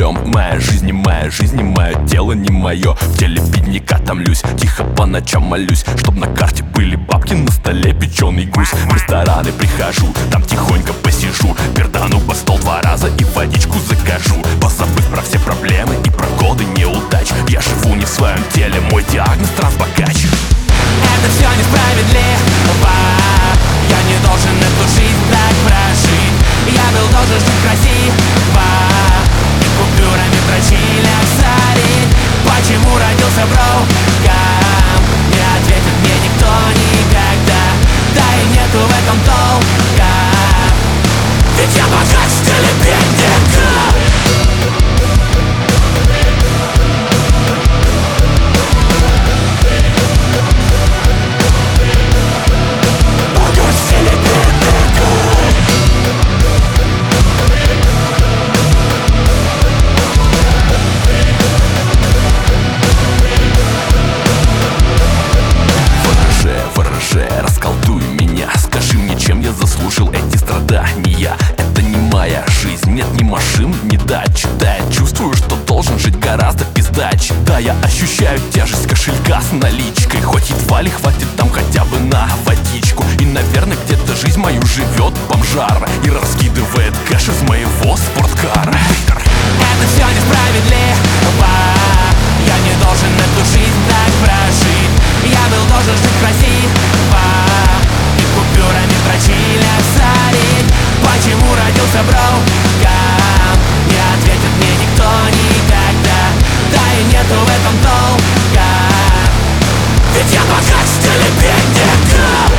моем. Моя жизнь не моя, жизнь не мое, тело не мое. В теле бедняка томлюсь, тихо по ночам молюсь, чтоб на карте были бабки, на столе печеный гусь. В рестораны прихожу, там тихонько посижу, пердану по стол 2 раза и водичку закажу, позабыв про все проблемы и про годы неудач. Я живу не в своем теле, мой диагноз трансбогач. Это все несправедливо, я не должен эту жизнь так прожить. Я был должен жить красиво и купюрами дрочили сорить. Почему родился броком, не ответит мне никто никогда. Да и нету в этом толка, ведь я богач в стиле бедняка. Расколдуй меня, скажи мне, чем я заслужил эти страдания. Это не моя жизнь, нет ни машин, ни дач. Да, я чувствую, что должен жить гораздо пиздач. Да, я ощущаю тяжесть кошелька с наличкой, хоть едва ли хватит там хотя бы на водичку. И, наверное, где-то жизнь мою живет бомжара и раскидывает кэш из моего спорткара. Это все несправедливо, я не должен эту жизнь так прожить. Я был должен жить красиво и купюрами дрочили сорить. Почему родился броком, не ответит мне никто никогда. Да и нету в этом толка, ведь я богач в стиле бедняка.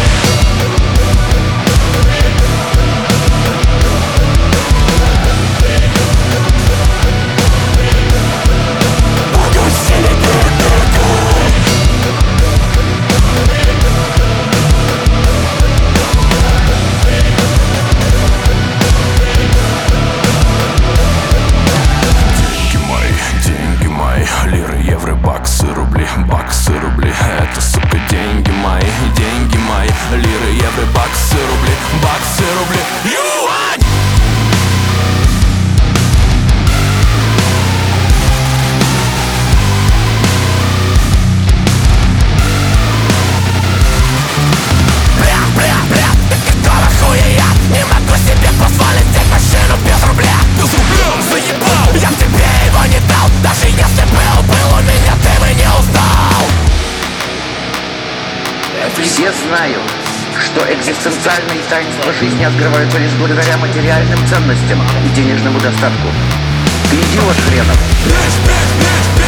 Лиры, евро, баксы, рубли, это, сука, деньги мои, лиры, евро, баксы, рубли, юань! Бля, ты какого хуя я не могу себе позволить взять машину без рубля? Без рубля, заебал! Я тебе его не дал, даже если был у меня, ты бы не узнал. Все знают, что экзистенциальные таинства жизни открываются лишь благодаря материальным ценностям и денежному достатку. Ты идиот хренов.